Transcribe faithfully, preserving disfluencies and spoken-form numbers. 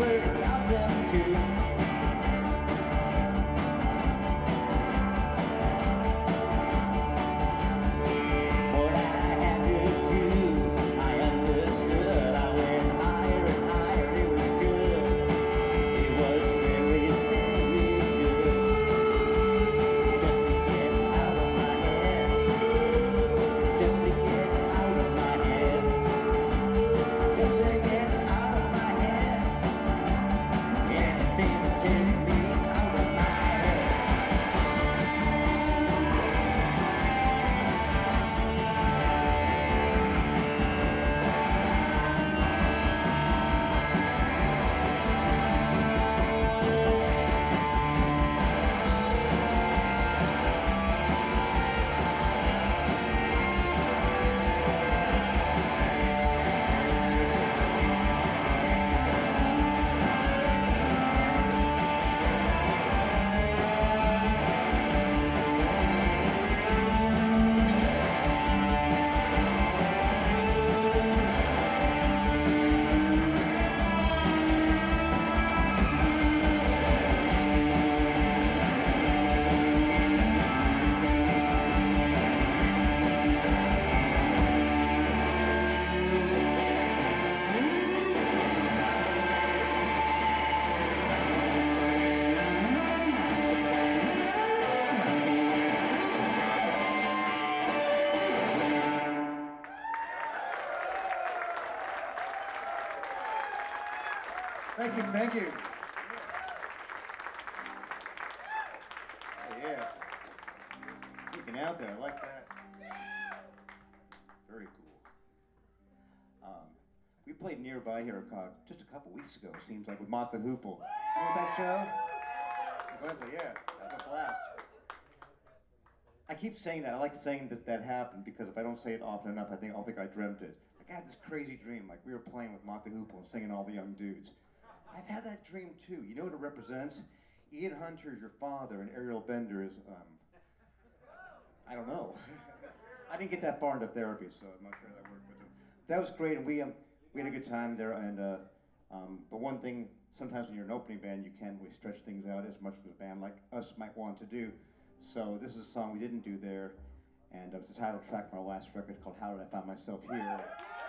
without them too. Thank you, thank you. Oh, yeah. Freaking out there, I like that. Very cool. Um, we played nearby here uh, just a couple weeks ago, it seems like, with Mott the Hoople. Remember that show? Glenza, yeah, that was a blast. I keep saying that, I like saying that that happened because if I don't say it often enough, I think I'll think I dreamt it. Like, I had this crazy dream, like we were playing with Mott the Hoople and singing All the Young Dudes. I've had that dream too. You know what it represents? Ian Hunter is your father, and Ariel Bender is, um, I don't know. I didn't get that far into therapy, so I'm not sure that worked with them. That was great, and we um, we had a good time there. And uh, um, but one thing, sometimes when you're an opening band, you can't really stretch things out as much as a band like us might want to do. So this is a song we didn't do there, and it was the title track from our last record called "How Did I Find Myself Here."